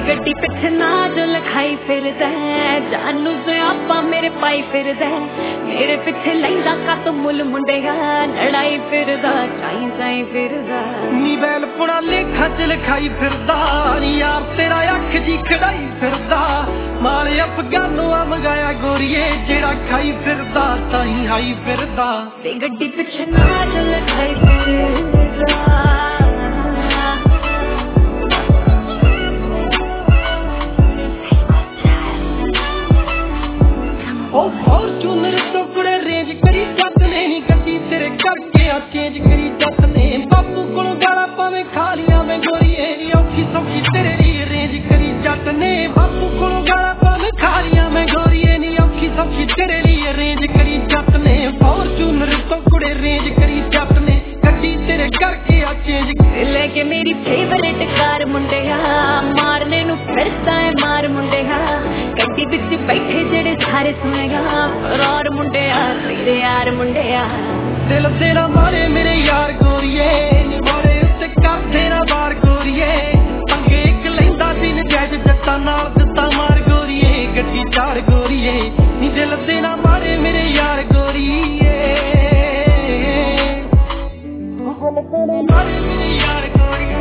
गड्डी पिछ ना जो लिखाई फिरदा जानू सियापा मेरे पाई फिरदा मेरे पिछे लैंदा का तो मुल मुंडेगा लड़ाई फिरदा चाई चाई फिरदा नी बैल पुड़ा लेखा च लिखाई फिरदा यार तेरा अख जी खड़ाई फिरदा माले अफगानों आ मंगाया गोरीए जेड़ा खाई फिरदा ताई हाई फिरदा ते गड्डी पिछ ना जो लिखाई फिरदा फॉर्चूनर तो कुड़े रेंज करी जत ने नी गड्डी तेरे करके आ चेंज करी जत ने बापू कोलों गाला पावे खालियां में गोरीए नी औखी सौखी तेरे लिए रेंज करी जत ने बापू कोलों गाला पावे खालियां में गोरीए नी औखी सौखी तेरे लिए रेंज करी जत ने फॉर्चूनर तो कुड़े रेंज करी जत ने गड्डी तेरे करके आ चेंज लेके मेरी फेवरेट कार मुंडेया मारने नु फिरदा है मार मुंडेया गड्डी विच बैठे जेड़े सारे सुनेगा फरार मुंडेया तेरे यार मुंडेया दिल तेरा मारे मेरे यार गोरीए नी मारे उत्ते कर तेरा बार गोरीए पंगे एक लैंदा दिन जैज जट्टा नाल दिता मार गोरीए गड्डी चार गोरीए नी दिल तेरा मारे मेरे यार गोरीए मारे मेरे यार गोरीए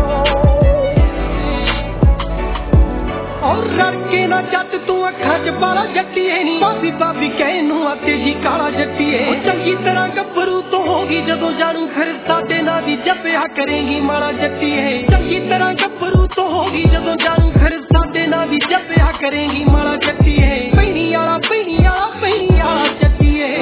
और लड़के ना जट तू अखा च बाला जट्टीए नी भाभी भाभी कहनू आते जी काला जट्टीए चंगी तरह गभरू तो होगी जदों जानू फिर साडे ना दी जपिया करेंगी माड़ा जट्टीए चंगी तरह गभरू तो होगी जदों जानू फिर साडे ना दी जपिया करेंगी माड़ा जट्टीए पैनी आला जट्टीए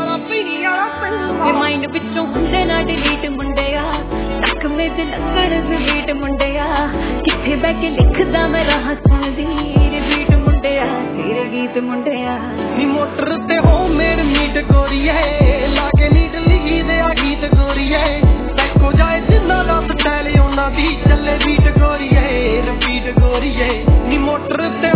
माइंड विचों हुंदे ना डिलीट मुंडेया तक में ते लगण रिपीट मुंडेया किथे बैठ के लिखदा मैं राह सुनदी रिपीट मुंडेया तेरे गीत मुंडेया नी मोटर ते हो मेरे मीट गोरीए लागे नीट लिखी दे आ गीत गोरीए देखो जाए जिन्ना दा स्टाइल उन्ना दी चले बीट गोरीए रिपीट गोरीए नी मोटर ते